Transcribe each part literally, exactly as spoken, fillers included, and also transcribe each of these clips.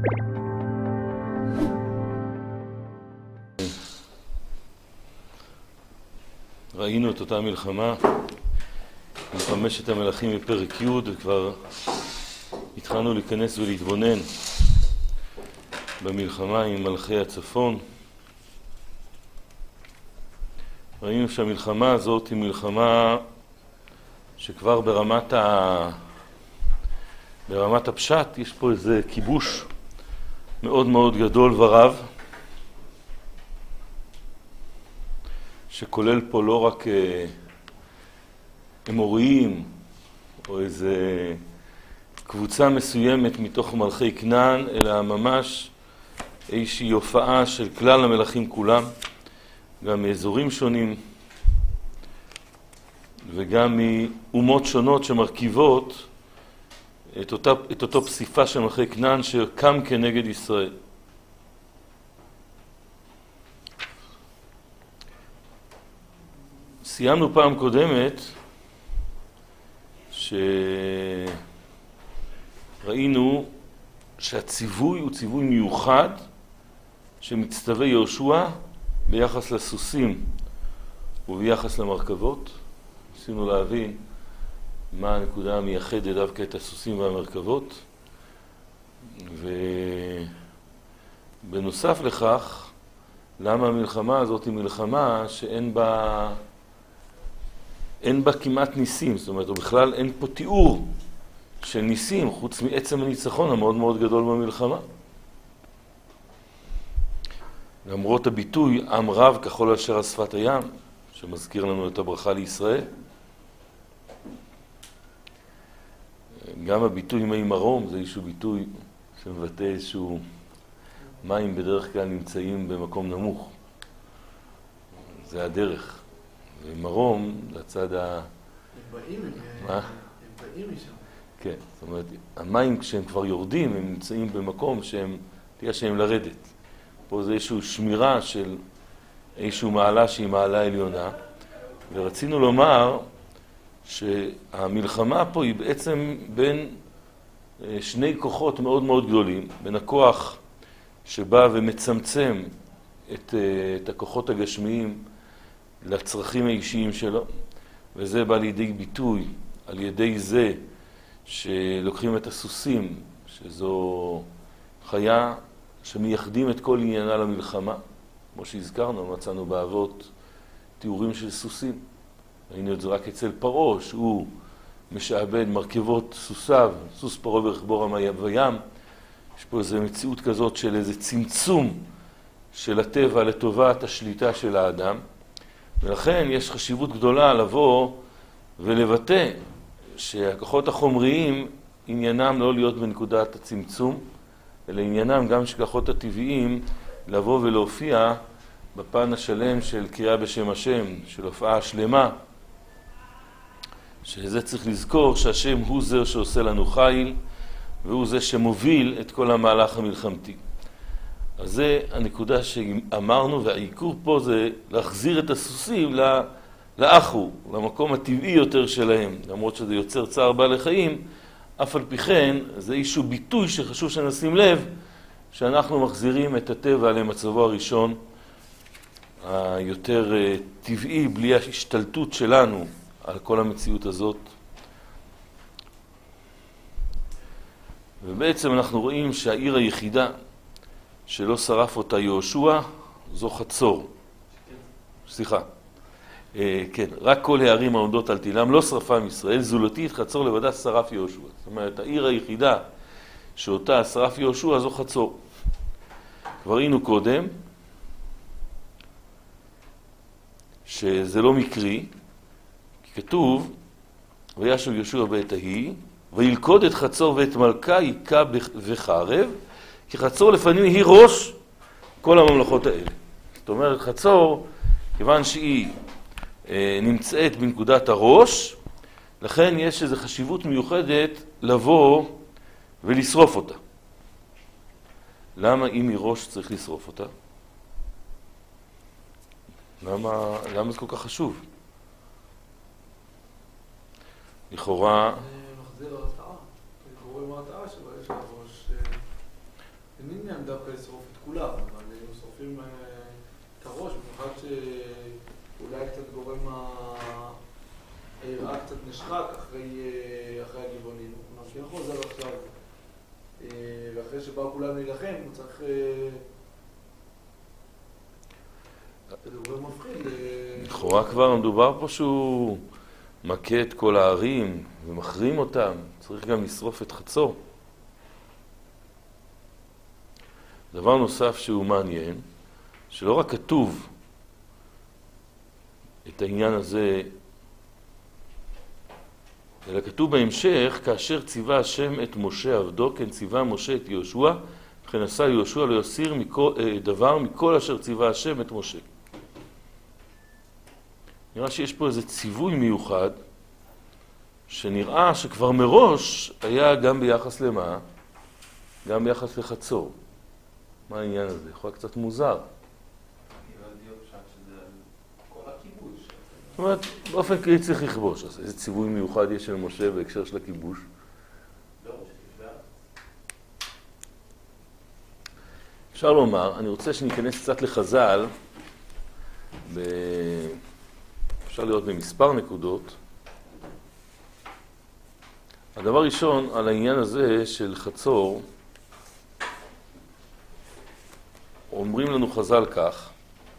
ראינו את אותה מלחמה עם חמשת המלכים בפרק י' וכבר התחלנו להיכנס ולהתבונן במלחמה עם מלכי הצפון. ראינו שהמלחמה הזאת היא מלחמה שכבר ברמת ה... ברמת הפשט יש פה איזה כיבוש מאוד מאוד גדול ורב, שכולל פה לא רק אמוריים או איזה קבוצה מסוימת מתוך מלכי כנען, אלא ממש איזושהי הופעה של כלל המלכים כולם, גם מאזורים שונים וגם מאומות שונות שמרכיבות את, אותה, את אותו פסיפה של מלכי כנען שקם כנגד ישראל. סיימנו פעם קודמת שראינו שהציווי הוא ציווי מיוחד שמצטווה יהושע ביחס לסוסים וביחס למרכבות. ניסינו להבין מה הנקודה המייחדת דווקא את הסוסים והמרכבות, ובנוסף לכך למה המלחמה הזאת היא מלחמה שאין בה אין בה כמעט ניסים, זאת אומרת, בכלל אין פה תיאור של ניסים חוץ מעצם הניצחון המאוד מאוד גדול במלחמה. למרות הביטוי עם רב ככל אשר על שפת הים, שמזכיר לנו את הברכה לישראל, גם הביטוי מי מרום זה איזשהו ביטוי שמבטא איזשהו מים בדרך כלל נמצאים במקום נמוך, זה הדרך. ומרום לצד ה... הם באים, מה? הם באים משם. כן, זאת אומרת, המים כשהם כבר יורדים הם נמצאים במקום שהם תהיה שהם לרדת. פה זה איזושהי שמירה של איזושהי מעלה שהיא מעלה עליונה, ורצינו לומר שהמלחמה פה היא בעצם בין שני כוחות מאוד מאוד גדולים, בין הכוח שבא ומצמצם את, את הכוחות הגשמיים לצרכים האישיים שלו, וזה בא לידי ביטוי על ידי זה שלוקחים את הסוסים, שזו חיה שמייחדים את כל עניינה למלחמה. כמו שהזכרנו, מצאנו באבות תיאורים של סוסים. ראינו את זה רק אצל פרעה, שהוא משעבד מרכבות סוסיו, סוס פרעה ורכבו המים וים. יש פה איזו מציאות כזאת של איזה צמצום של הטבע לטובת השליטה של האדם. ולכן יש חשיבות גדולה לבוא ולבטא שהכוחות החומריים עניינם לא להיות בנקודת הצמצום, אלא עניינם גם של הכוחות הטבעיים לבוא ולהופיע בפן השלם של קריאה בשם השם, של הופעה שלמה, שזה צריך לזכור שהשם הוא זה שעושה לנו חיל, והוא זה שמוביל את כל המהלך המלחמתי. אז זה הנקודה שאמרנו, והעיקור פה זה להחזיר את הסוסים לאחו, למקום הטבעי יותר שלהם, למרות שזה יוצר צער בעלי חיים, אף על פי כן זה איזשהו ביטוי שחשוב שנשים לב, שאנחנו מחזירים את הטבע למצבו הראשון, היותר טבעי, בלי ההשתלטות שלנו על כל המציאות הזאת. ובעצם אנחנו רואים שהעיר היחידה שלא שרף אותה יהושע זו חצור. סליחה. כן, רק כל הערים העומדות על תילם לא שרפם ישראל, זולתי את חצור לבדה שרף יהושע. זאת אומרת, העיר היחידה שאותה שרף יהושע זו חצור. כבר ראינו קודם שזה לא מקרי, כי כתוב, וישב יהושע בעת ההיא, וילכוד את חצור ואת מלכה היכה וחרב, כי חצור לפנים היא ראש כל הממלכות האלה. זאת אומרת, חצור, כיוון שהיא אה, נמצאת בנקודת הראש, לכן יש איזו חשיבות מיוחדת לבוא ולשרוף אותה. למה אם היא ראש צריך לשרוף אותה? למה, למה זה כל כך חשוב? לכאורה... זה מחזיר הרתעה. זה קוראים הרתעה שלו, יש לה ראש... דווקא לשרוף את כולם, אבל הם שורפים את הראש, במיוחד שאולי קצת גורם היראה קצת נשחק אחרי הגבעונים. כלומר, כן חוזר עכשיו, ואחרי שבאו כולם להילחם, הוא צריך... זה גורם מפחיד. לכאורה כבר מדובר פה שהוא מכה את כל הערים ומחרים אותם, צריך גם לשרוף את חצור. דבר נוסף שהוא מעניין, שלא רק כתוב את העניין הזה, אלא כתוב בהמשך, כאשר ציווה השם את משה עבדו, כן ציווה משה את יהושע, וכן עשה יהושע לא יסיר מכל, דבר מכל אשר ציווה השם את משה. נראה שיש פה איזה ציווי מיוחד, שנראה שכבר מראש היה גם ביחס למה? גם ביחס לחצור. מה העניין הזה? יכול להיות קצת מוזר. זאת אומרת, באופן כללי צריך לכבוש. אז איזה ציווי מיוחד יש של משה בהקשר של הכיבוש? אפשר לומר, אני רוצה שניכנס קצת לחז"ל, ב... אפשר לראות במספר נקודות. הדבר ראשון, על העניין הזה של חצור, אומרים לנו חז"ל כך,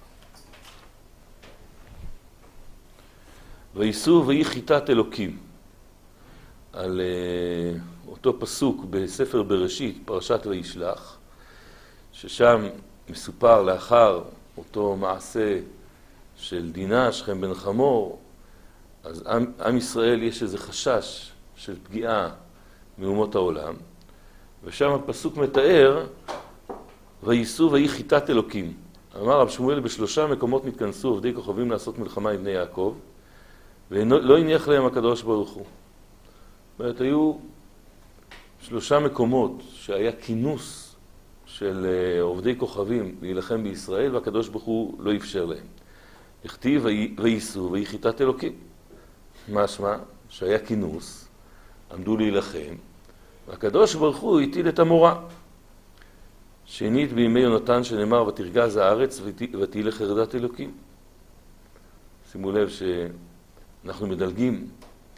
וייסעו ויהי חיטת אלוקים, על uh, אותו פסוק בספר בראשית, פרשת וישלח, ששם מסופר לאחר אותו מעשה של דינה, שכם בן חמור, אז עם, עם ישראל יש איזה חשש של פגיעה מאומות העולם, ושם הפסוק מתאר, וייסעו ויהי חיטת אלוקים. אמר רב שמואל, בשלושה מקומות נתכנסו עובדי כוכבים לעשות מלחמה עם בני יעקב, ולא הניח להם הקדוש ברוך הוא. זאת אומרת, היו שלושה מקומות שהיה כינוס של עובדי כוכבים להילחם בישראל, והקדוש ברוך הוא לא אפשר להם. הכתיב וייסעו ויהי חיטת אלוקים. משמע שהיה כינוס, עמדו להילחם, והקדוש ברוך הוא הטיל את המורא. שנית בימי יונתן שנאמר, ותרגז הארץ ותהי לחרדת אלוקים. שימו לב שאנחנו מדלגים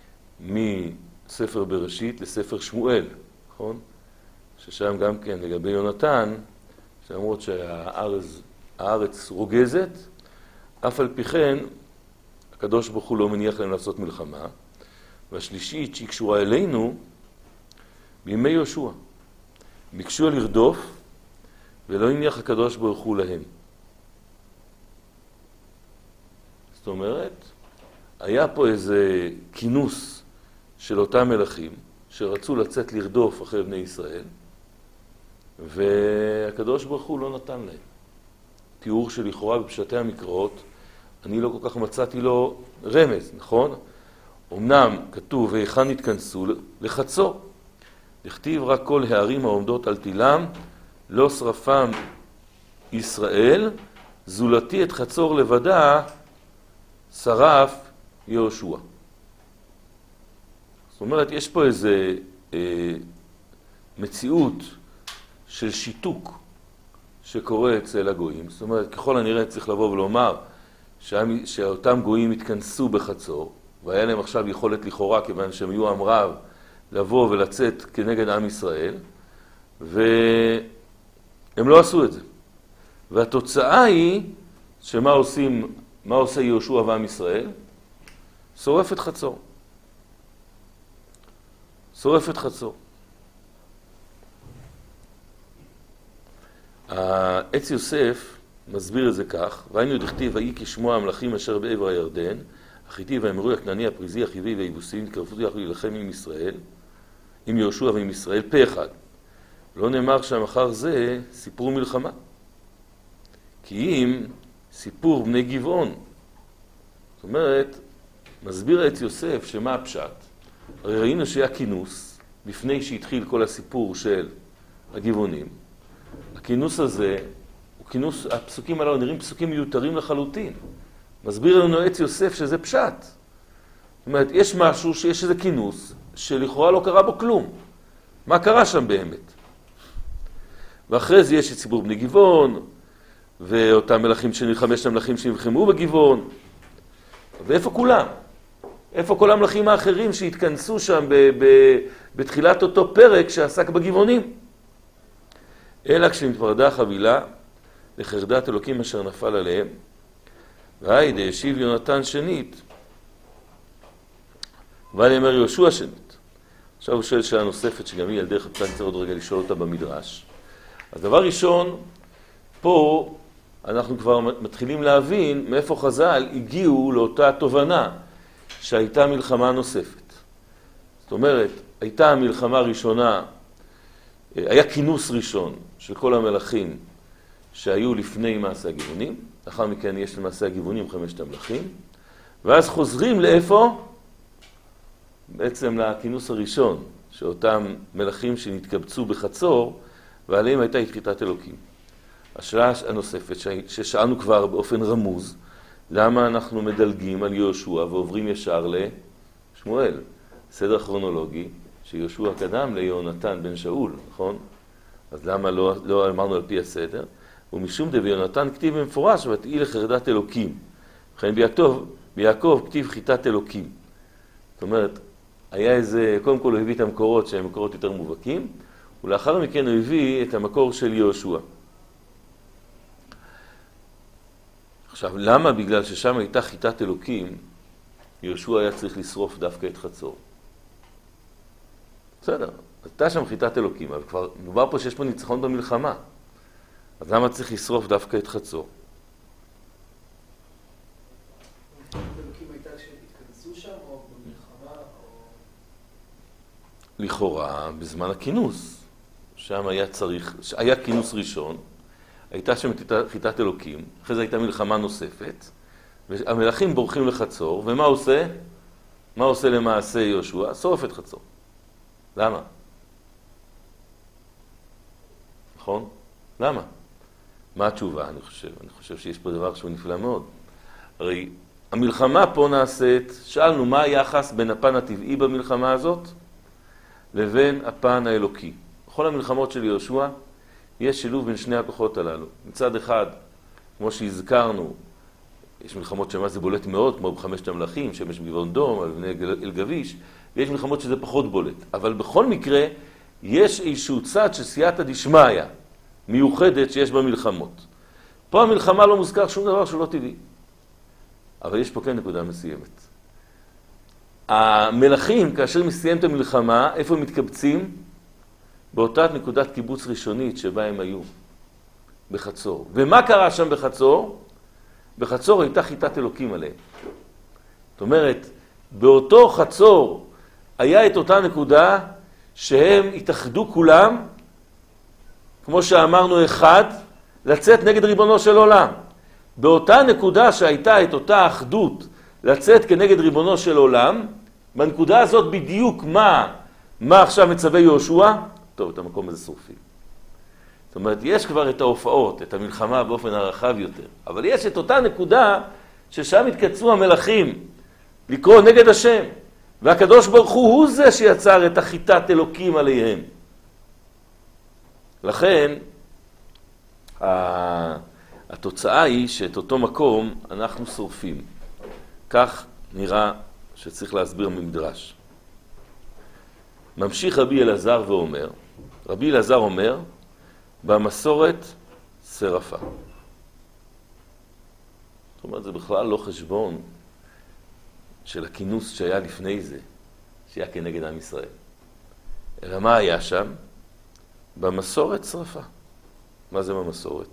מספר בראשית לספר שמואל, נכון? ששם גם כן לגבי יונתן, שאמרות שהארץ הארץ רוגזת, אף על פי כן הקדוש ברוך הוא לא מניח להם לעשות מלחמה. והשלישית שהיא קשורה אלינו, בימי יהושע. ביקשו לרדוף, ולא הניח הקדוש ברוך הוא להם. זאת אומרת, היה פה איזה כינוס של אותם מלכים, שרצו לצאת לרדוף אחרי בני ישראל, והקדוש ברוך הוא לא נתן להם. תיאור שלכאורה בפשטי המקראות, אני לא כל כך מצאתי לו רמז, נכון? אמנם כתוב, והיכן התכנסו לחצור. לכתיב רק כל הערים העומדות על תילם, לא שרפם ישראל, זולתי את חצור לבדה, שרף יהושע. זאת אומרת, יש פה איזה אה, מציאות של שיתוק שקורה אצל הגויים. זאת אומרת, ככל הנראה צריך לבוא ולומר שהמ... שאותם גויים התכנסו בחצור, והיה להם עכשיו יכולת לכאורה, כיוון שהם היו עם רב, לבוא ולצאת כנגד עם ישראל, והם לא עשו את זה. והתוצאה היא, שמה עושים, מה עושה יהושע ועם ישראל? שורף את חצור. שורף את חצור. העץ יוסף מסביר את זה כך, והיינו דכתיב, ויהי כשמוע המלכים אשר בעבר הירדן, החיתי והאמרו הכנעני, הפריזי, החיבי והיבוסי, נתקרבו יחד להילחם עם ישראל, עם יהושע ועם ישראל, פה אחד. לא נאמר שם אחר זה סיפור מלחמה. כי אם סיפור בני גבעון. זאת אומרת, מסביר העץ יוסף שמה הפשט. הרי ראינו שהיה כינוס, לפני שהתחיל כל הסיפור של הגבעונים. הכינוס הזה, הוא כינוס, הפסוקים הללו נראים פסוקים מיותרים לחלוטין. מסביר לנו העץ יוסף שזה פשט. זאת אומרת, יש משהו שיש איזה כינוס, שלכאורה לא קרה בו כלום. מה קרה שם באמת? ואחרי זה יש את ציבור בני גבעון, ואותם מלכים, חמשת המלכים שנלחמו בגבעון. ואיפה כולם? איפה כל המלכים האחרים שהתכנסו שם ב- ב- בתחילת אותו פרק שעסק בגבעונים? אלא כשנתפרדה החבילה לחרדת אלוקים אשר נפל עליהם, והיידה ישיב יונתן שנית, ואני אומר יהושע שנית. עכשיו הוא שואל שאלה נוספת שגם היא על דרך הפתן צריך עוד רגע לשאול אותה במדרש. אז דבר ראשון, פה אנחנו כבר מתחילים להבין מאיפה חז"ל הגיעו לאותה תובנה שהייתה מלחמה נוספת. זאת אומרת, הייתה המלחמה הראשונה, היה כינוס ראשון של כל המלכים שהיו לפני מעשה הגבעונים, לאחר מכן יש למעשה הגבעונים חמשת המלכים, ואז חוזרים לאיפה? בעצם לכינוס הראשון, שאותם מלכים שנתקבצו בחצור, ועליהם הייתה התחיתת אלוקים. השאלה הנוספת ששאלנו כבר באופן רמוז, למה אנחנו מדלגים על יהושע ועוברים ישר לשמואל? סדר כרונולוגי שיהושע קדם ליהונתן בן שאול, נכון? אז למה לא, לא אמרנו על פי הסדר? ומשום דבי יהונתן כתיב במפורש, ותהי לחרדת אלוקים. לכן ביעקב, ביעקב כתיב חיתת אלוקים. זאת אומרת, היה איזה, קודם כל הוא הביא את המקורות שהם מקורות יותר מובהקים, ולאחר מכן הוא הביא את המקור של יהושע. עכשיו, למה? בגלל ששם הייתה חיתת אלוקים, יהושע היה צריך לשרוף דווקא את חצור. בסדר, הייתה שם חיתת אלוקים, אבל כבר מדובר פה שיש פה ניצחון במלחמה. אז למה צריך לשרוף דווקא את חצור? חיתת אלוקים הייתה כשהתכנסו שם או במלחמה או... לכאורה, בזמן הכינוס. שם היה צריך, היה כינוס ראשון, הייתה שם חיתת אלוקים, אחרי זה הייתה מלחמה נוספת, והמלכים בורחים לחצור, ומה עושה? מה עושה למעשה יהושע? שורף את חצור. למה? נכון? למה? מה התשובה, אני חושב? אני חושב שיש פה דבר שהוא נפלא מאוד. הרי המלחמה פה נעשית, שאלנו מה היחס בין הפן הטבעי במלחמה הזאת לבין הפן האלוקי. בכל המלחמות של יהושע יש שילוב בין שני הכוחות הללו. מצד אחד, כמו שהזכרנו, יש מלחמות שמה זה בולט מאוד, כמו בחמשת המלכים, שמש בגבעון דום, על בני אל גביש, ויש מלחמות שזה פחות בולט. אבל בכל מקרה, יש איזשהו צד של סייעתא דשמיא, מיוחדת שיש במלחמות. פה המלחמה לא מוזכר שום דבר שהוא לא טבעי. אבל יש פה כן נקודה מסוימת. המלכים, כאשר מסיים את המלחמה, איפה הם מתקבצים? באותה נקודת קיבוץ ראשונית שבה הם היו, בחצור. ומה קרה שם בחצור? בחצור הייתה חיתת אלוקים עליהם. זאת אומרת, באותו חצור היה את אותה נקודה שהם התאחדו כולם, כמו שאמרנו אחד, לצאת נגד ריבונו של עולם. באותה נקודה שהייתה את אותה אחדות לצאת כנגד ריבונו של עולם, בנקודה הזאת בדיוק מה, מה עכשיו מצווה יהושע? טוב, את המקום הזה שורפים. זאת אומרת, יש כבר את ההופעות, את המלחמה באופן הרחב יותר, אבל יש את אותה נקודה ששם התקצרו המלכים לקרוא נגד השם, והקדוש ברוך הוא הוא זה שיצר את החיתת אלוקים עליהם. לכן, התוצאה היא שאת אותו מקום אנחנו שורפים. כך נראה שצריך להסביר ממדרש. ממשיך רבי אלעזר ואומר, רבי אלעזר אומר, במסורת שרפה. זאת אומרת, זה בכלל לא חשבון של הכינוס שהיה לפני זה, שהיה כנגד עם ישראל. אלא מה היה שם? במסורת שרפה. מה זה במסורת?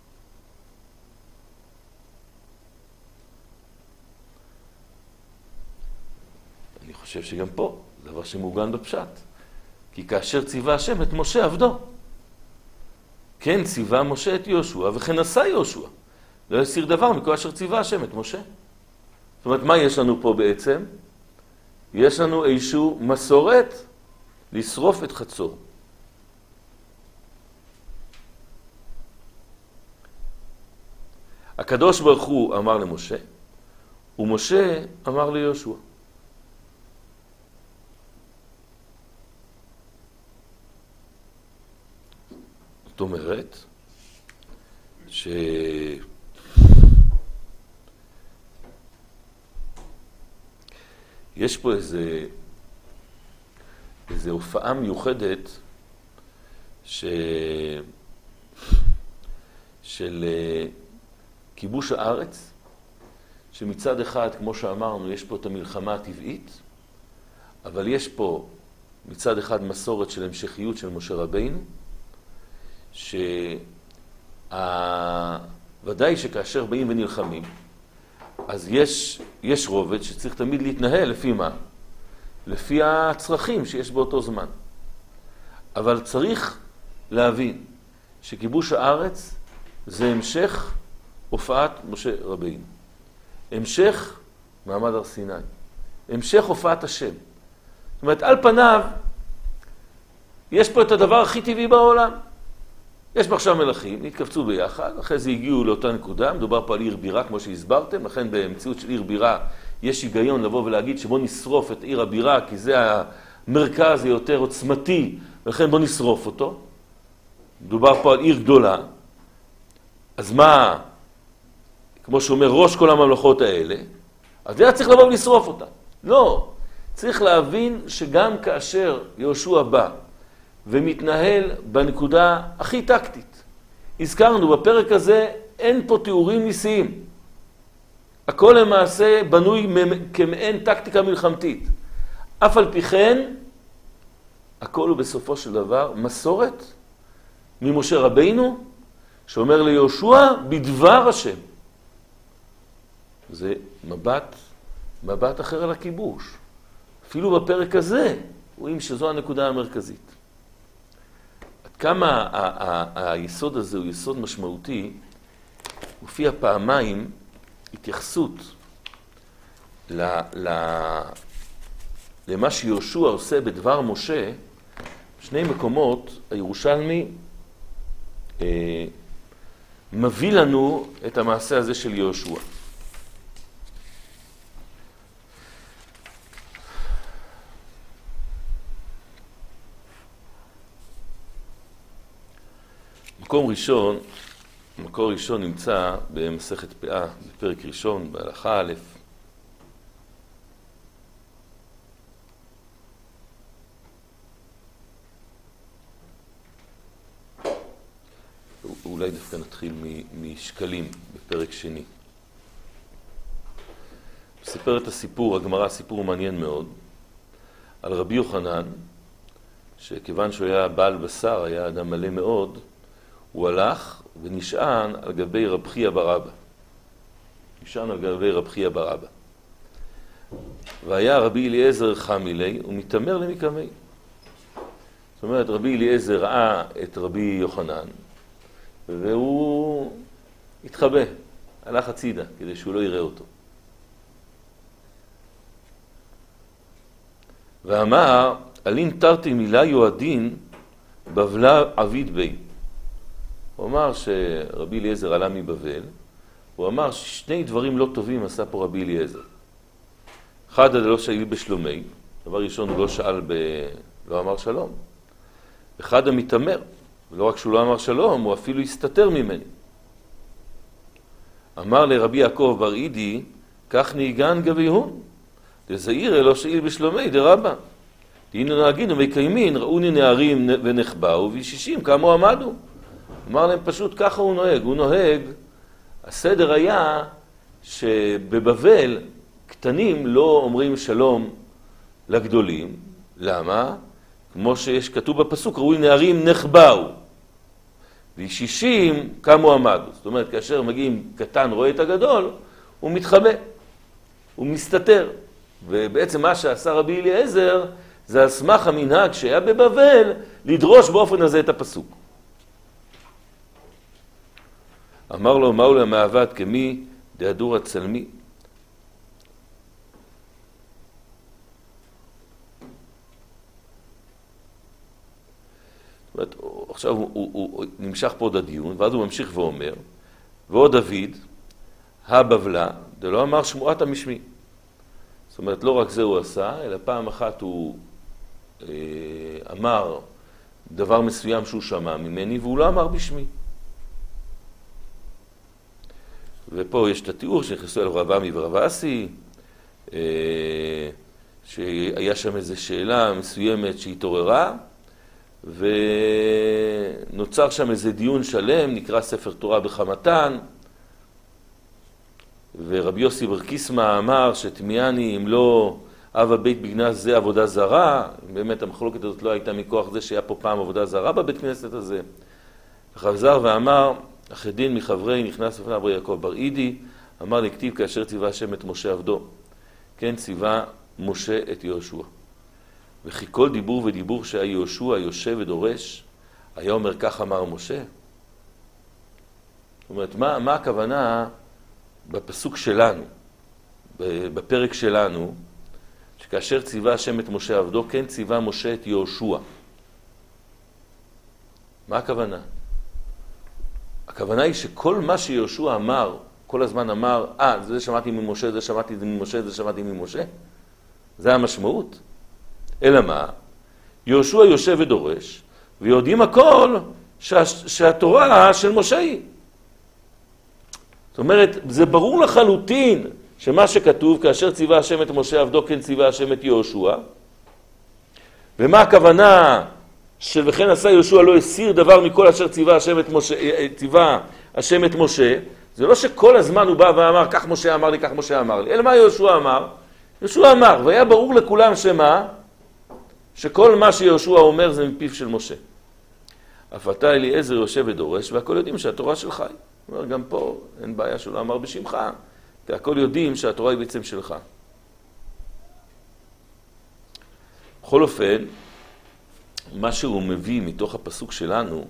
אני חושב שגם פה, זה דבר שמעוגן בפשט. כי כאשר ציווה השם את משה עבדו. כן ציווה משה את יהושע, וכן עשה יהושע. לא יסיר דבר מכל אשר ציווה השם את משה. זאת אומרת, מה יש לנו פה בעצם? יש לנו איזשהו מסורת לשרוף את חצור. הקדוש ברוך הוא אמר למשה, ומשה אמר ליהושע. זאת אומרת, ש... יש פה איזה, איזה הופעה מיוחדת ש... של כיבוש הארץ, שמצד אחד, כמו שאמרנו, יש פה את המלחמה הטבעית, אבל יש פה מצד אחד מסורת של המשכיות של משה רבינו, שוודאי שכאשר באים ונלחמים, אז יש, יש רובד שצריך תמיד להתנהל לפי מה? לפי הצרכים שיש באותו זמן. אבל צריך להבין שכיבוש הארץ זה המשך הופעת משה רבינו. המשך מעמד הר סיני. המשך הופעת השם. זאת אומרת, על פניו, יש פה את הדבר הכי טבעי בעולם. יש פה עכשיו מלכים, התקבצו ביחד, אחרי זה הגיעו לאותה נקודה, מדובר פה על עיר בירה, כמו שהסברתם, לכן במציאות של עיר בירה יש היגיון לבוא ולהגיד שבוא נשרוף את עיר הבירה, כי זה המרכז היותר עוצמתי, ולכן בוא נשרוף אותו. מדובר פה על עיר גדולה. אז מה, כמו שאומר ראש כל הממלכות האלה, אז היה צריך לבוא ולשרוף אותה. לא, צריך להבין שגם כאשר יהושע בא ומתנהל בנקודה הכי טקטית, הזכרנו בפרק הזה אין פה תיאורים ניסיים. הכל למעשה בנוי כמעין טקטיקה מלחמתית. אף על פי כן, הכל הוא בסופו של דבר מסורת ממשה רבינו, שאומר ליהושע בדבר השם. זה מבט, מבט אחר על הכיבוש. אפילו בפרק הזה רואים שזו הנקודה המרכזית. עד כמה היסוד הזה הוא יסוד משמעותי, הופיע פעמיים התייחסות ל, ל, למה שיהושע עושה בדבר משה. שני מקומות הירושלמי אה, מביא לנו את המעשה הזה של יהושע. מקום ראשון, מקור ראשון נמצא במסכת פאה, בפרק ראשון, בהלכה א'. אולי דווקא נתחיל משקלים בפרק שני. מספר את הסיפור, הגמרא, סיפור מעניין מאוד, על רבי יוחנן, שכיוון שהוא היה בעל בשר, היה אדם מלא מאוד, הוא הלך ונשען על גבי רב חייא בר אבא. נשען על גבי רב חייא בר אבא. והיה רבי אליעזר חמילי, הוא מתאמר למקמי. זאת אומרת, רבי אליעזר ראה את רבי יוחנן, והוא התחבא, הלך הצידה, כדי שהוא לא יראה אותו. ואמר, אלין תרתי מילה יועדין, בבלה עביד בי. הוא אמר שרבי אליעזר עלה מבבל, הוא אמר ששני דברים לא טובים עשה פה רבי אליעזר. אחד, לא שאל בשלומי, דבר ראשון הוא לא שאל ב... לא אמר שלום. אחד המתאמר, ולא רק שהוא לא אמר שלום, הוא אפילו הסתתר ממני. אמר לרבי יעקב בר אידי, כך נהיגן גביהון, דזעיר אלו שאיל בשלומי דרבה. הנה נהגין ומקיימין, ראוני נערים ונחבאו, וישישים כמה עמדו. אמר להם פשוט ככה הוא נוהג, הוא נוהג, הסדר היה שבבבל קטנים לא אומרים שלום לגדולים. למה? כמו שיש כתוב בפסוק, ראוי נערים נחבאו, וישישים כמה עמדו. זאת אומרת, כאשר מגיעים קטן רואה את הגדול, הוא מתחבא, הוא מסתתר. ובעצם מה שעשה רבי אליעזר, זה הסמך המנהג שהיה בבבל, לדרוש באופן הזה את הפסוק. אמר לו, מהו למעבד כמי דהדור הצלמי? זאת אומרת, עכשיו הוא, הוא, הוא נמשך פה עוד הדיון, ואז הוא ממשיך ואומר, ועוד דוד, הבבלה, זה לא אמר שמועת המשמי. זאת אומרת, לא רק זה הוא עשה, אלא פעם אחת הוא אה, אמר דבר מסוים שהוא שמע ממני, והוא לא אמר בשמי. ופה יש את התיאור שנכנסו אל רב עמי ורב אסי, שהיה שם איזו שאלה מסוימת שהתעוררה, ונוצר שם איזה דיון שלם, נקרא ספר תורה בחמתן, ורבי יוסי בר קיסמא אמר שתמיאני אם לא אב הבית בגנז זה עבודה זרה, באמת המחלוקת הזאת לא הייתה מכוח זה שהיה פה פעם עבודה זרה בבית כנסת הזה, וחזר ואמר, אחרי דין מחברי נכנס לפני אברי יעקב בר אידי, אמר לכתיב כאשר ציווה השם את משה עבדו, כן ציווה משה את יהושע. וכי כל דיבור ודיבור שהיה יהושע יושב ודורש, היה אומר כך אמר משה. זאת אומרת, מה, מה הכוונה בפסוק שלנו, בפרק שלנו, שכאשר ציווה השם את משה עבדו, כן ציווה משה את יהושע. מה הכוונה? הכוונה היא שכל מה שיהושע אמר, כל הזמן אמר, אה, זה שמעתי ממשה, זה שמעתי ממשה, זה שמעתי ממשה. זה המשמעות. אלא מה? יהושע יושב ודורש, ויודעים הכל שה, שהתורה של משה היא. זאת אומרת, זה ברור לחלוטין שמה שכתוב, כאשר ציווה השם את משה עבדו, כן ציווה השם את יהושע. ומה הכוונה של וכן עשה יהושע לא הסיר דבר מכל אשר ציווה השם את משה, ציווה השם את משה, זה לא שכל הזמן הוא בא ואמר, כך משה אמר לי, כך משה אמר לי. אלא מה יהושע אמר? יהושע אמר, והיה ברור לכולם שמה? שכל מה שיהושע אומר זה מפיו של משה. אף אתה אליעזר יושב ודורש, והכל יודעים שהתורה שלך היא. זאת אומרת, גם פה אין בעיה שהוא לא אמר בשמך, כי הכל יודעים שהתורה היא בעצם שלך. בכל אופן, מה שהוא מביא מתוך הפסוק שלנו,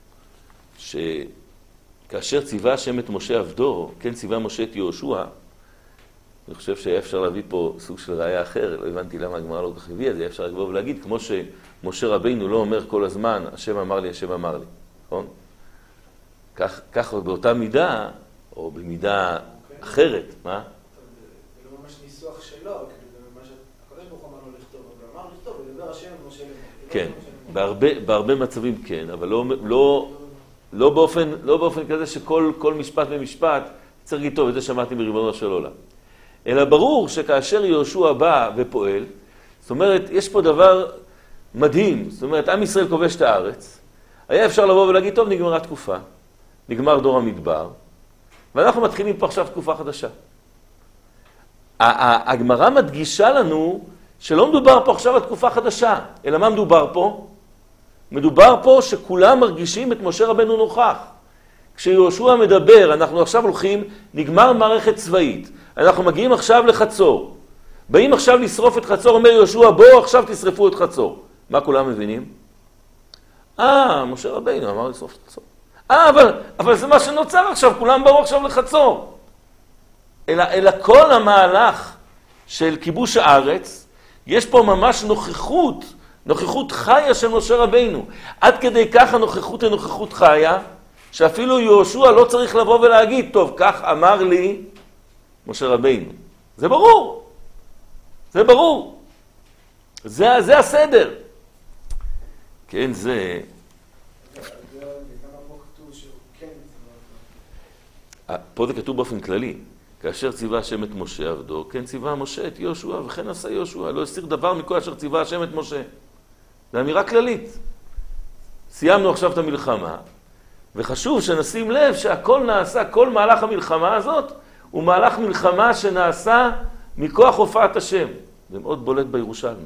שכאשר ציווה השם את משה עבדו, כן ציווה משה את יהושע, אני חושב שהיה אפשר להביא פה סוג של ראיה אחרת, לא הבנתי למה הגמרא לא כך הביא, אז היה אפשר לבוא ולהגיד, כמו שמשה רבינו לא אומר כל הזמן, השם אמר לי, השם אמר לי, נכון? כך, כך באותה מידה, או במידה אחרת, מה? זה לא ממש ניסוח שלו, כאילו זה ממש, הקדוש ברוך הוא אמר לו לכתוב, אבל אמר לכתוב, ולדבר השם משה לבן. כן, בהרבה, בהרבה מצבים כן, אבל לא, לא, לא, באופן, לא באופן כזה שכל כל משפט ומשפט צריך להגיד טוב, את זה שמעתי מריבונו של עולם. אלא ברור שכאשר יהושע בא ופועל, זאת אומרת, יש פה דבר מדהים, זאת אומרת, עם ישראל כובש את הארץ, היה אפשר לבוא ולהגיד, טוב, נגמרה תקופה, נגמר דור המדבר, ואנחנו מתחילים פה עכשיו תקופה חדשה. הגמרא מדגישה לנו שלא מדובר פה עכשיו על תקופה חדשה, אלא מה מדובר פה? מדובר פה שכולם מרגישים את משה רבנו נוכח. כשיהושע מדבר, אנחנו עכשיו הולכים, נגמר מערכת צבאית, אנחנו מגיעים עכשיו לחצור. באים עכשיו לשרוף את חצור, אומר יהושע, בואו עכשיו תשרפו את חצור. מה כולם מבינים? אה, משה רבינו אמר לשרוף את חצור. אה, אבל, אבל זה מה שנוצר עכשיו, כולם באו עכשיו לחצור. אלא, אלא כל המהלך של כיבוש הארץ, יש פה ממש נוכחות, נוכחות חיה של משה רבינו. עד כדי כך הנוכחות היא נוכחות חיה, שאפילו יהושע לא צריך לבוא ולהגיד, טוב, כך אמר לי משה רבינו. זה ברור. זה ברור. זה, זה הסדר. כן, זה... פה זה כתוב באופן כללי. כאשר ציווה השם את משה עבדו, כן ציווה משה את יהושע, וכן עשה יהושע. לא הסיר דבר מכל אשר ציווה השם את משה. זה אמירה כללית. סיימנו עכשיו את המלחמה, וחשוב שנשים לב שהכל נעשה, כל מהלך המלחמה הזאת, הוא מהלך מלחמה שנעשה מכוח הופעת השם. זה מאוד בולט בירושלמי.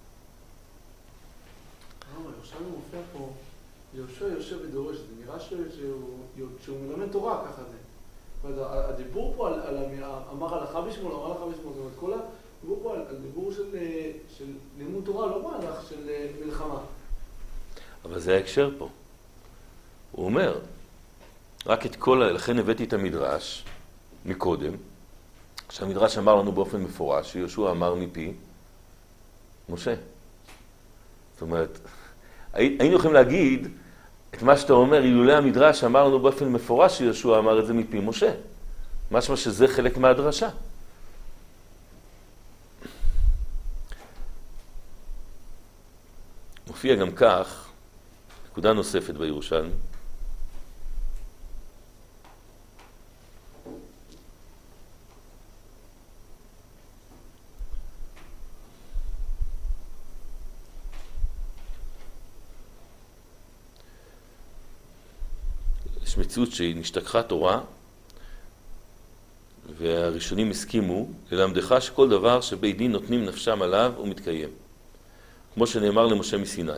ירושלמי מופיע פה, יהושע יושב ודורש, זה נראה שהוא מלמד תורה ככה זה. הדיבור פה על אמר הלכה בשמו, אמר הלכה בשמו, זאת אומרת, כל הדיבור פה על דיבור של לימוד תורה, לא מהלך של מלחמה. אבל זה ההקשר פה. הוא אומר, רק את כל, לכן הבאתי את המדרש מקודם, שהמדרש אמר לנו באופן מפורש, שיהושע אמר מפי משה. זאת אומרת, היינו יכולים להגיד את מה שאתה אומר, אילולא המדרש אמר לנו באופן מפורש שיהושע אמר את זה מפי משה. משמע שזה חלק מהדרשה. מופיע גם כך נקודה נוספת בירושלמי. יש מציאות שנשתכחה תורה, והראשונים הסכימו ללמדך שכל דבר שבית דין נותנים נפשם עליו הוא מתקיים, כמו שנאמר למשה מסיני.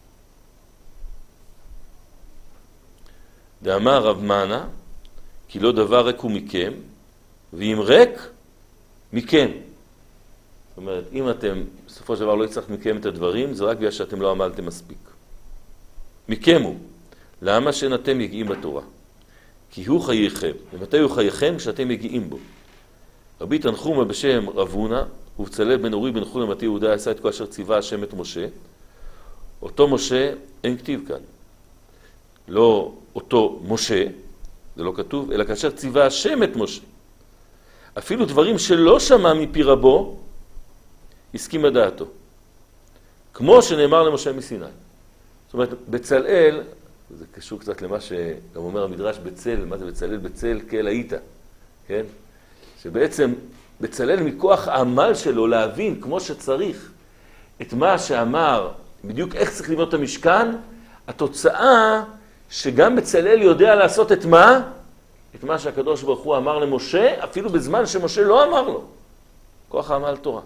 דאמר רב מנה, כי לא דבר ריק הוא מכם, ואם ריק, מכם. זאת אומרת, אם אתם בסופו של דבר לא יצטרך מכם את הדברים, זה רק בגלל שאתם לא עמלתם מספיק. מכם הוא. למה שאתם יגיעים בתורה? כי הוא חייכם. ומתי הוא חייכם? כשאתם יגיעים בו. רבי תנחומה בשם רב הונא, ובצלאל בן אורי בן חולדה מתי יהודה עשה את כל אשר ציווה השם את משה. אותו משה אין כתיב כאן. לא אותו משה, זה לא כתוב, אלא כאשר ציווה השם את משה. אפילו דברים שלא שמע מפי רבו, הסכים לדעתו. כמו שנאמר למשה מסיני. זאת אומרת, בצלאל, זה קשור קצת למה שגם אומר המדרש בצל, מה זה בצלאל? בצל כאל היית, כן? שבעצם בצלאל מכוח העמל שלו להבין כמו שצריך את מה שאמר, בדיוק איך צריך לבנות את המשכן, התוצאה שגם בצלאל יודע לעשות את מה? את מה שהקדוש ברוך הוא אמר למשה, אפילו בזמן שמשה לא אמר לו. כוח העמל תורה.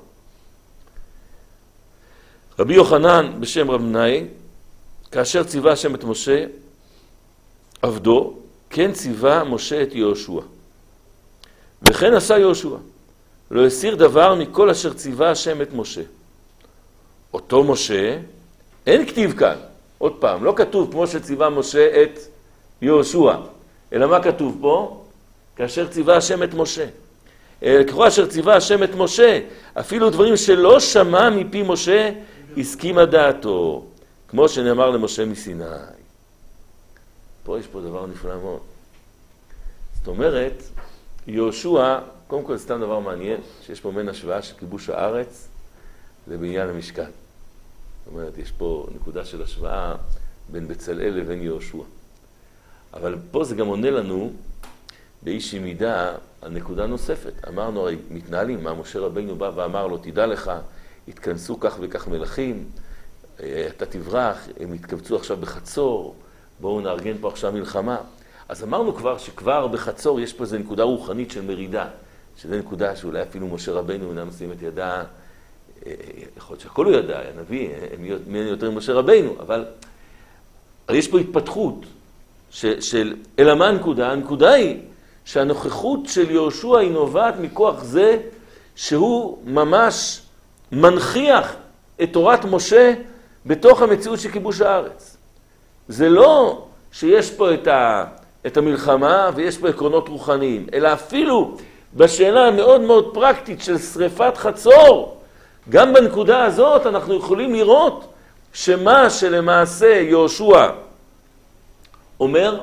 רבי יוחנן בשם רב נאי, כאשר ציווה השם את משה עבדו, כן ציווה משה את יהושע. וכן עשה יהושע. לא הסיר דבר מכל אשר ציווה השם את משה. אותו משה, אין כתיב כאן. עוד פעם, לא כתוב כמו שציווה משה את יהושע. אלא מה כתוב פה? כאשר ציווה השם את משה. כמו אשר ציווה השם את משה, אפילו דברים שלא שמע מפי משה, הסכימה דעתו. כמו שנאמר למשה מסיני. פה יש פה דבר נפלא מאוד. זאת אומרת, יהושע, קודם כל סתם דבר מעניין, שיש פה מן השוואה של כיבוש הארץ לבניין המשכן. זאת אומרת, יש פה נקודה של השוואה בין בצלאל לבין יהושע. אבל פה זה גם עונה לנו באישי מידה על נקודה נוספת. אמרנו, הרי מתנהלים, מה משה רבינו בא ואמר לו, תדע לך, התכנסו כך וכך מלכים, אתה תברח, הם התקבצו עכשיו בחצור, בואו נארגן פה עכשיו מלחמה. אז אמרנו כבר שכבר בחצור יש פה איזו נקודה רוחנית של מרידה, שזו נקודה שאולי אפילו משה רבינו אינם נושאים את ידה, יכול להיות שהכל הוא ידע, היה נביא, מי יותר ממשה רבינו, אבל יש פה התפתחות של, של אלא מה הנקודה? הנקודה היא שהנוכחות של יהושע היא נובעת מכוח זה שהוא ממש מנחיח את תורת משה בתוך המציאות של כיבוש הארץ. זה לא שיש פה את, ה, את המלחמה ויש פה עקרונות רוחניים, אלא אפילו בשאלה המאוד מאוד פרקטית של שריפת חצור, גם בנקודה הזאת אנחנו יכולים לראות שמה שלמעשה יהושע אומר,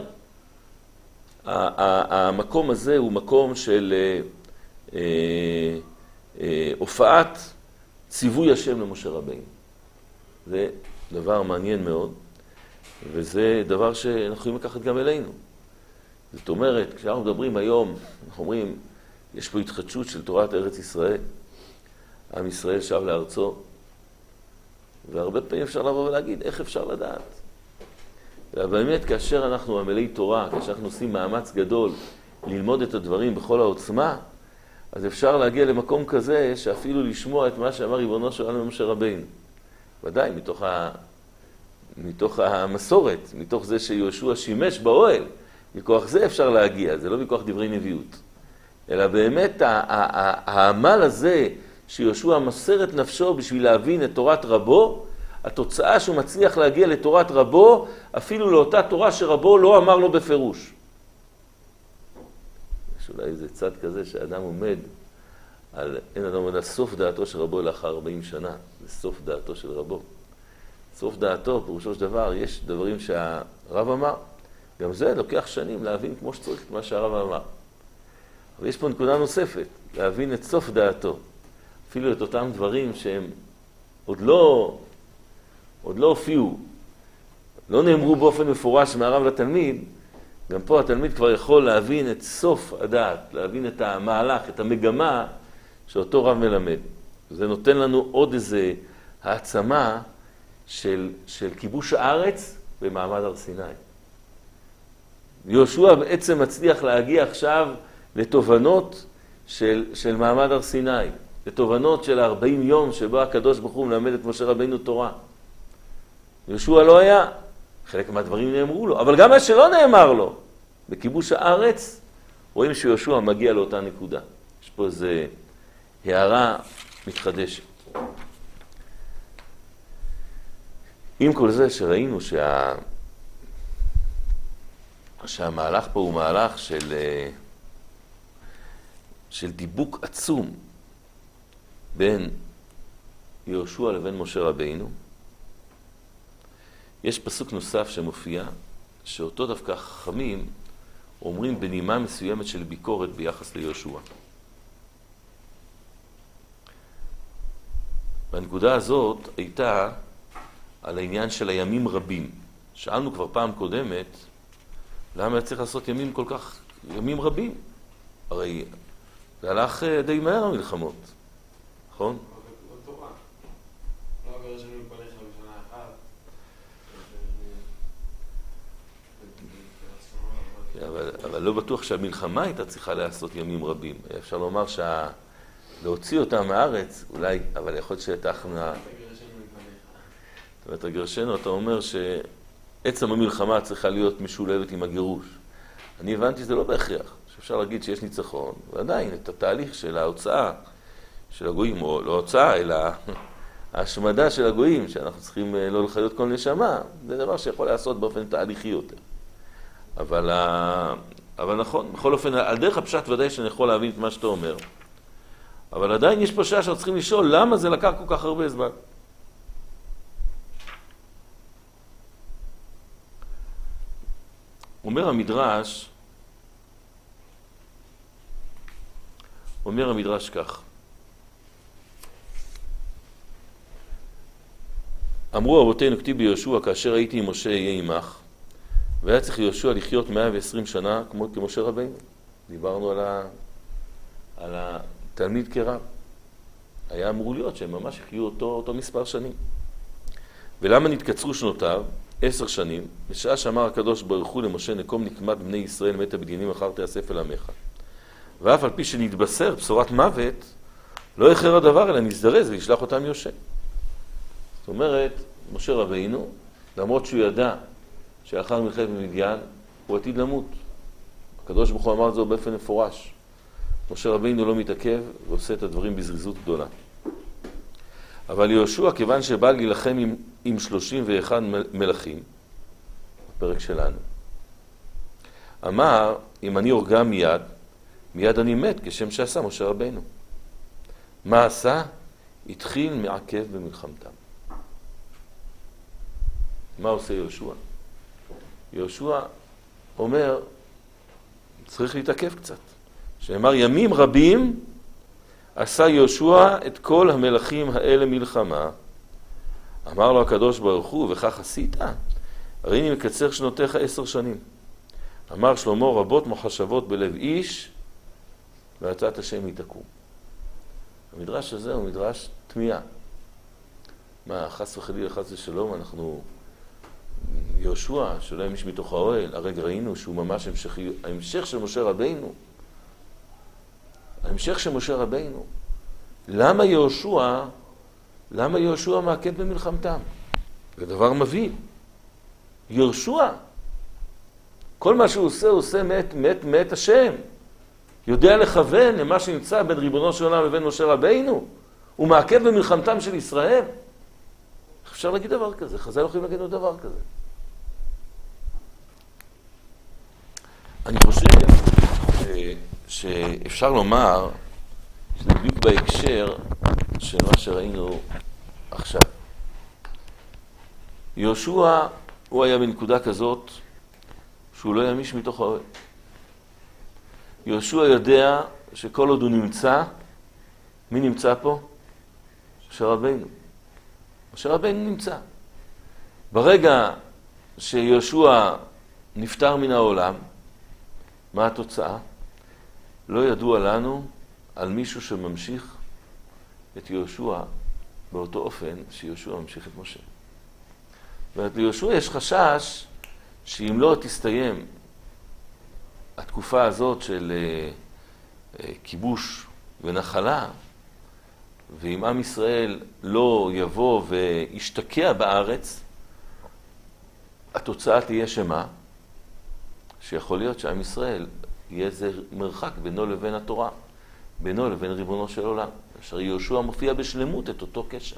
המקום הזה הוא מקום של אה, אה, הופעת ציווי השם למשה רבינו. זה דבר מעניין מאוד, וזה דבר שאנחנו יכולים לקחת גם אלינו. זאת אומרת, כשאנחנו מדברים היום, אנחנו אומרים, יש פה התחדשות של תורת ארץ ישראל. עם ישראל שב לארצו, והרבה פעמים אפשר לבוא ולהגיד, איך אפשר לדעת? ובאמת, כאשר אנחנו עמלי תורה, כאשר אנחנו עושים מאמץ גדול ללמוד את הדברים בכל העוצמה, אז אפשר להגיע למקום כזה שאפילו לשמוע את מה שאמר ריבונו של עולם משה רבינו. ודאי, מתוך, ה... מתוך המסורת, מתוך זה שיהושע שימש באוהל, מכוח זה אפשר להגיע, זה לא מכוח דברי נביאות. אלא באמת העמל הזה שיהושע מסר את נפשו בשביל להבין את תורת רבו, התוצאה שהוא מצליח להגיע לתורת רבו, אפילו לאותה תורה שרבו לא אמר לו בפירוש. יש אולי איזה צד כזה שאדם עומד, על, אין אדם עומד על סוף דעתו של רבו לאחר ארבעים שנה, זה סוף דעתו של רבו. סוף דעתו, פירושו של דבר, יש דברים שהרב אמר, גם זה לוקח שנים להבין כמו שצריך את מה שהרב אמר. אבל יש פה נקודה נוספת, להבין את סוף דעתו, אפילו את אותם דברים שהם עוד לא, עוד לא הופיעו לא נאמרו באופן מפורש מהרב לתלמיד, גם פה התלמיד כבר יכול להבין את סוף הדעת, להבין את המהלך, את המגמה שאותו רב מלמד. זה נותן לנו עוד איזה העצמה של, של כיבוש הארץ במעמד הר סיני. יהושע בעצם מצליח להגיע עכשיו לתובנות של, של מעמד הר סיני, לתובנות של ארבעים יום שבו הקדוש ברוך הוא מלמד את משה רבינו תורה. יהושע לא היה, חלק מהדברים נאמרו לו, אבל גם מה שלא נאמר לו, בכיבוש הארץ, רואים שיהושע מגיע לאותה נקודה. יש פה איזו הערה מתחדשת. עם כל זה שראינו שה... שהמהלך פה הוא מהלך של, של דיבוק עצום בין יהושע לבין משה רבינו, יש פסוק נוסף שמופיע, שאותו דווקא חכמים אומרים בנימה מסוימת של ביקורת ביחס ליהושע. והנקודה הזאת הייתה על העניין של הימים רבים. שאלנו כבר פעם קודמת, למה צריך לעשות ימים כל כך, ימים רבים? הרי זה הלך די מהר המלחמות, נכון? בתורה. לא אגר שאני מתפלח בשנה אחת. אבל, אבל לא בטוח שהמלחמה הייתה צריכה לעשות ימים רבים. אפשר לומר שה... להוציא אותם מהארץ, אולי, אבל יכול להיות שהייתה הכנה... זאת אומרת, הגרשנו, אתה אומר שעצם המלחמה צריכה להיות משולבת עם הגירוש. אני הבנתי שזה לא בהכרח, שאפשר להגיד שיש ניצחון, ועדיין את התהליך של ההוצאה של הגויים, או לא הוצאה, אלא ההשמדה של הגויים, שאנחנו צריכים לא לחיות כל נשמה, זה דבר שיכול לעשות באופן תהליכי יותר. אבל, אבל נכון, בכל אופן, על דרך הפשט ודאי שאני יכול להבין את מה שאתה אומר, אבל עדיין יש פה שעה שאנחנו צריכים לשאול למה זה לקח כל כך הרבה זמן. אומר המדרש, אומר המדרש כך, אמרו אבותינו כתיב ביהושע, כאשר הייתי עם משה יהיה עמך, והיה צריך יהושע לחיות מאה ועשרים שנה כמו כמשה רבינו. דיברנו על, ה, על התלמיד כרב. היה אמור להיות שהם ממש יחיו אותו, אותו מספר שנים. ולמה נתקצרו שנותיו? עשר שנים, בשעה שאמר הקדוש ברוך הוא למשה, נקום נקמת בני ישראל מתה בדינים אחר תאסף אל עמך. ואף על פי שנתבשר בשורת מוות, לא יחר הדבר אלא נזדרז וישלח אותם יושב. זאת אומרת, משה רבינו, למרות שהוא ידע שאחר מלחמת במדיין, הוא עתיד למות. הקדוש ברוך הוא אמר את זה באופן מפורש. משה רבינו לא מתעכב ועושה את הדברים בזריזות גדולה. אבל יהושע, כיוון שבא להילחם עם, עם שלושים ואחד מלכים, בפרק שלנו, אמר, אם אני הורגה מיד, מיד אני מת, כשם שעשה משה רבינו. מה עשה? התחיל מעכב במלחמתם. מה עושה יהושע? יהושע אומר, צריך להתעכב קצת. שאמר, ימים רבים עשה יהושע את כל המלכים האלה מלחמה. אמר לו הקדוש ברוך הוא, וכך עשית? הרי אני מקצר שנותיך עשר שנים. אמר שלמה, רבות מחשבות בלב איש, והצעת השם היא תקום. המדרש הזה הוא מדרש תמיהה. מה, חס וחלילה, חס ושלום, אנחנו... יהושע, שלא ימיש מתוך האוהל, הרי ראינו שהוא ממש המשך, ההמשך של משה רבינו. ההמשך של משה רבינו. למה יהושע, למה יהושע מעכב במלחמתם? זה דבר מבין. יהושע, כל מה שהוא עושה, הוא עושה מאת, מאת, מאת השם. יודע לכוון למה שנמצא בין ריבונו של עולם לבין משה רבינו. הוא מעכב במלחמתם של ישראל. איך אפשר להגיד דבר כזה? חז"ל לא יכולים להגיד לו דבר כזה. אני חושב שאפשר לומר שזה בדיוק בהקשר של מה שראינו עכשיו. יהושע הוא היה בנקודה כזאת שהוא לא ימיש מתוך האוהל. יהושע יודע שכל עוד הוא נמצא, מי נמצא פה? משה רבינו. משה רבינו נמצא. ברגע שיהושע נפטר מן העולם, מה התוצאה? לא ידוע לנו על מישהו שממשיך את יהושע באותו אופן שיהושע ממשיך את משה. וליהושע יש חשש שאם לא תסתיים התקופה הזאת של כיבוש ונחלה, ואם עם ישראל לא יבוא וישתקע בארץ, התוצאה תהיה שמה? שיכול להיות שעם ישראל יהיה איזה מרחק בינו לבין התורה, בינו לבין ריבונו של עולם. אשר יהושע מופיע בשלמות את אותו קשר.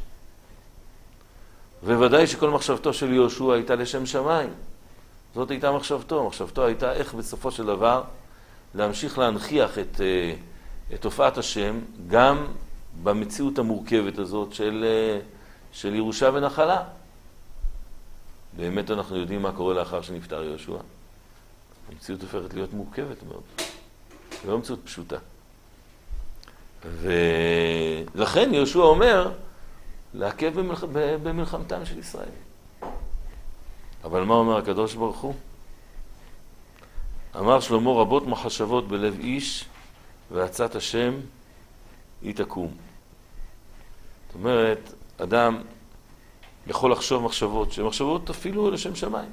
וודאי שכל מחשבתו של יהושע הייתה לשם שמיים. זאת הייתה מחשבתו. מחשבתו הייתה איך בסופו של דבר להמשיך להנכיח את, את תופעת השם גם במציאות המורכבת הזאת של, של ירושה ונחלה. באמת אנחנו יודעים מה קורה לאחר שנפטר יהושע. המציאות הופכת להיות מורכבת מאוד. לא מציאות פשוטה. ולכן יהושע אומר לעכב במלח... במלחמתם של ישראל. אבל מה אומר הקדוש ברוך הוא? אמר שלמה רבות מחשבות בלב איש ועצת השם היא תקום. זאת אומרת, אדם יכול לחשוב מחשבות, שמחשבות אפילו לשם שמיים.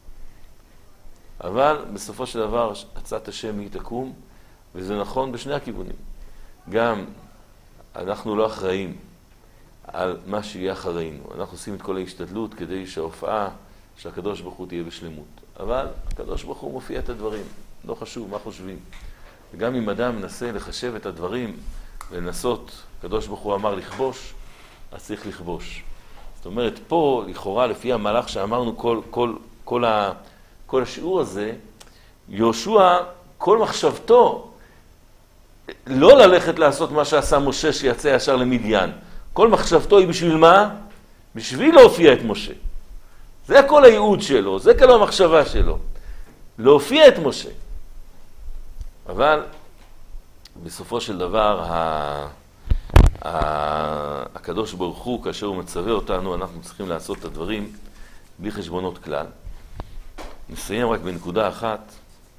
אבל בסופו של דבר עצת השם היא תקום, וזה נכון בשני הכיוונים. גם אנחנו לא אחראים על מה שיהיה אחרינו. אנחנו עושים את כל ההשתדלות כדי שההופעה של הקדוש ברוך הוא תהיה בשלמות. אבל הקדוש ברוך הוא מופיע את הדברים. לא חשוב מה חושבים. וגם אם אדם מנסה לחשב את הדברים ולנסות, הקדוש ברוך הוא אמר לכבוש, אז צריך לכבוש. זאת אומרת, פה לכאורה לפי המהלך שאמרנו כל, כל, כל, ה, כל השיעור הזה, יהושע, כל מחשבתו, לא ללכת לעשות מה שעשה משה שיצא ישר למדיין. כל מחשבתו היא בשביל מה? בשביל להופיע את משה. זה כל הייעוד שלו, זה כל המחשבה שלו. להופיע את משה. אבל בסופו של דבר, ה... הקדוש ברוך הוא, כאשר הוא מצווה אותנו, אנחנו צריכים לעשות את הדברים בלי חשבונות כלל. נסיים רק בנקודה אחת,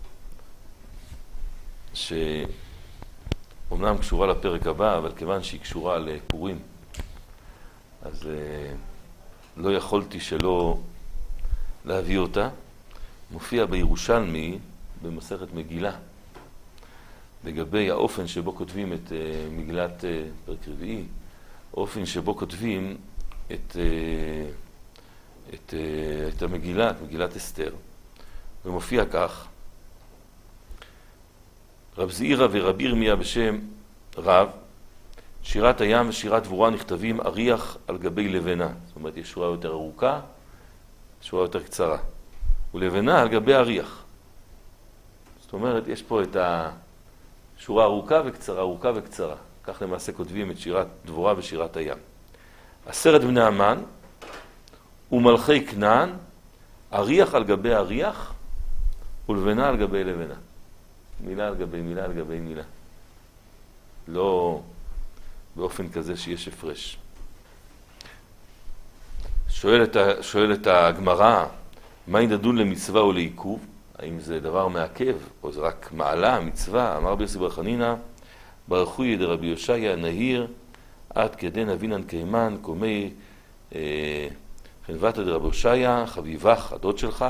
שאומנם קשורה לפרק הבא, אבל כיוון שהיא קשורה לפורים, אז לא יכולתי שלא להביא אותה. מופיע בירושלמי, במסכת מגילה, לגבי האופן שבו כותבים את uh, מגילת uh, פרק רביעי, האופן שבו כותבים את, uh, את, uh, את המגילה, את מגילת אסתר. ומופיע כך, רב זעירא ורבי ירמיה בשם רב, שירת הים ושירת דבורה נכתבים אריח על גבי לבנה. זאת אומרת, יש שורה יותר ארוכה, שורה יותר קצרה. ולבנה על גבי אריח. זאת אומרת, יש פה את ה... שורה ארוכה וקצרה, ארוכה וקצרה. כך למעשה כותבים את שירת דבורה ושירת הים. עשרת בני המן ומלכי כנען, אריח על גבי אריח ולבנה על גבי לבנה. מילה על גבי מילה על גבי מילה. לא באופן כזה שיש הפרש. שואלת, שואלת הגמרא, מה נדון למצווה או לעיכוב? האם זה דבר מעכב, או זה רק מעלה, מצווה? אמר רבי יוסי בר חנינא, ברכוי דרבי יושעיה נהיר, עד כדי נבינן קיימן, קומי אה, חנבתא דרבי יושעיה, חביבך, הדוד שלך.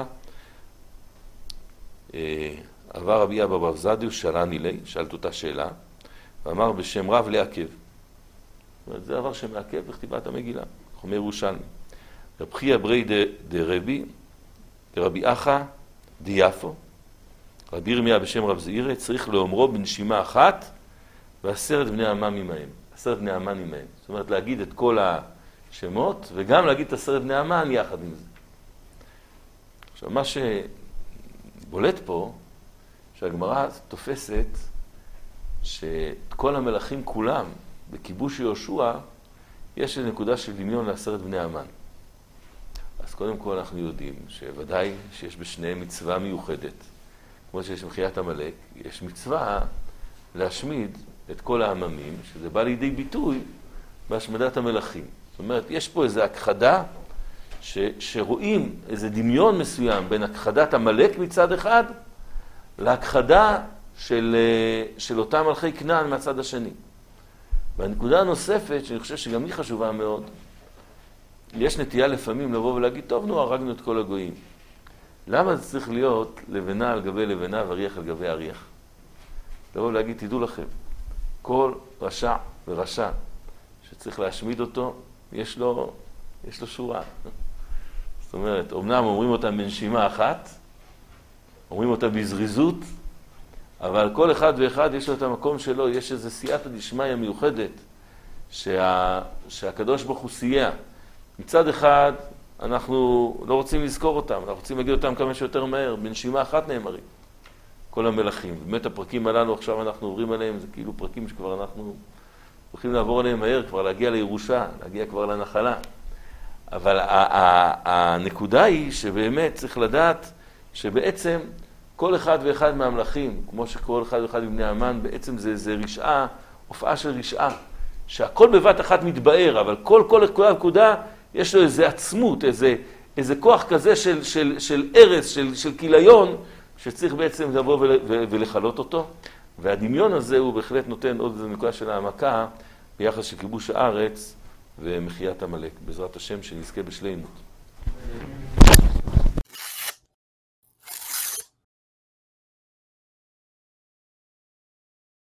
אה, עבר רבי אבא בר זדיו, שאלני לי, שאלת אותה שאלה, ואמר בשם רב לעכב. זאת אומרת, זה דבר שמעכב בכתיבת המגילה, חומר ירושלמי. רב חייא ברי דרבי, דרבי אחא, דיאפו, רבי ירמיה בשם רב זעירא, צריך לאומרו בנשימה אחת, ועשרת בני המן עמהם. עשרת בני המן עמהם. זאת אומרת, להגיד את כל השמות, וגם להגיד את עשרת בני המן יחד עם זה. עכשיו, מה שבולט פה, שהגמרא תופסת, שאת כל המלכים כולם, בכיבוש יהושע, יש נקודה של דמיון לעשרת בני המן. אז קודם כל אנחנו יודעים שוודאי שיש בשניהם מצווה מיוחדת. כמו שיש במחיית עמלק, יש מצווה להשמיד את כל העממים, שזה בא לידי ביטוי בהשמדת המלכים. זאת אומרת, יש פה איזו הכחדה ש, שרואים איזה דמיון מסוים בין הכחדת עמלק מצד אחד, להכחדה של, של אותם מלכי כנען מהצד השני. והנקודה הנוספת, שאני חושב שגם היא חשובה מאוד, יש נטייה לפעמים לבוא ולהגיד, טוב, נו, הרגנו את כל הגויים. למה זה צריך להיות לבנה על גבי לבנה ואריח על גבי אריח? לבוא ולהגיד, תדעו לכם, כל רשע ורשע שצריך להשמיד אותו, יש לו, יש לו שורה. זאת אומרת, אמנם אומרים אותה בנשימה אחת, אומרים אותה בזריזות, אבל כל אחד ואחד יש לו את המקום שלו, יש איזו סייעתא דשמיא מיוחדת, שה, שהקדוש ברוך הוא סייע. מצד אחד, אנחנו לא רוצים לזכור אותם, אנחנו רוצים להגיד אותם כמה שיותר מהר, בנשימה אחת נאמרים, כל המלכים. באמת הפרקים הללו, עכשיו אנחנו עוברים עליהם, זה כאילו פרקים שכבר אנחנו הולכים לעבור עליהם מהר, כבר להגיע לירושה, להגיע כבר לנחלה. אבל הנקודה היא שבאמת צריך לדעת שבעצם כל אחד ואחד מהמלכים, כמו שכל אחד ואחד מבני המן, בעצם זה, זה רשעה, הופעה של רשעה, שהכל בבת אחת מתבאר, אבל כל, כל, כל הנקודה, יש לו איזה עצמות, איזה, איזה כוח כזה של, של, של ארס, של, של כיליון, שצריך בעצם לבוא ול, ולחלות אותו. והדמיון הזה הוא בהחלט נותן עוד איזו נקודה של העמקה, ביחס של כיבוש הארץ ומחיית עמלק. בעזרת השם שנזכה בשלמות.